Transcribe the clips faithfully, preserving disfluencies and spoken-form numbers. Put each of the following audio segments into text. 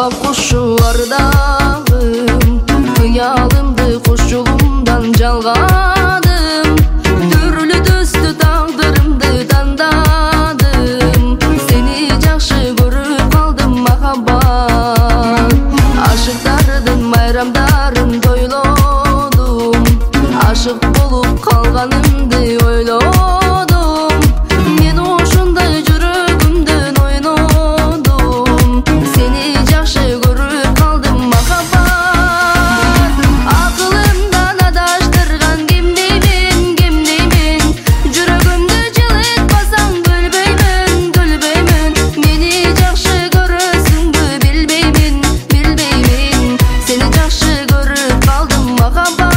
Аралап кушулардагым, кыялымды куш жолумдан жалгадым. Түрлү төстү тагдырымды тандадым. Сени жакшы көрүп калдым махаббат. Ашыктардын майрамдарын тойлодум. Ашык болуп калганымды ойлодум. Мен ушундай жүрөгүмдөн ойнодум. Сени жакшы көрүп калдым махаббат. Акылымдан адаштырган ким деймин, ким деймин. Жүрөгүмдү жылытпасаң көлбөймүн, көлбөймүн. Мени жакшы көрөсүңбү билбеймин, билбеймин. Сени жакшы көрүп калдым махаббат.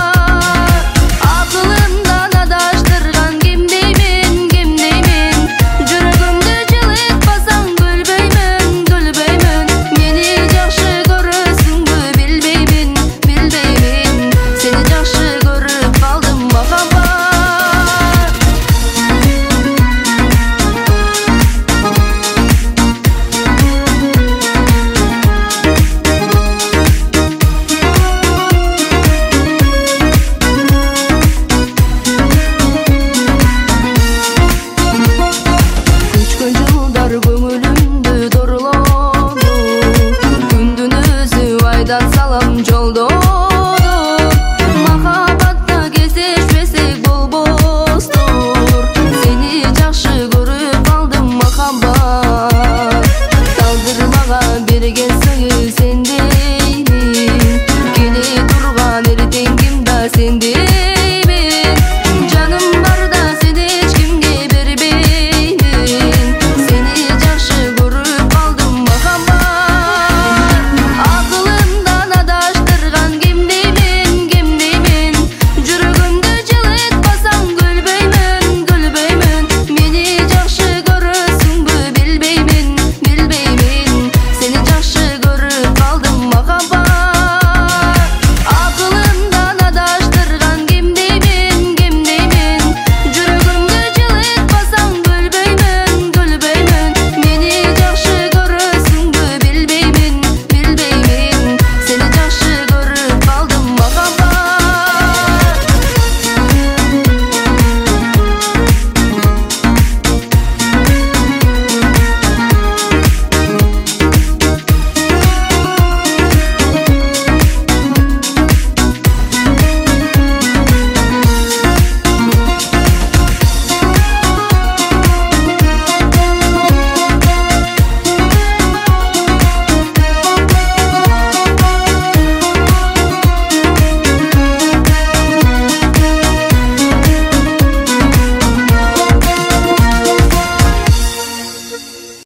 Көңүлүмдү дорлоду, күндүн өзү айдан салам жолдоду. Махаббатта кездешпесек болбостур. Сени жакшы көрүп калдым махаббат. Талдыр мага берген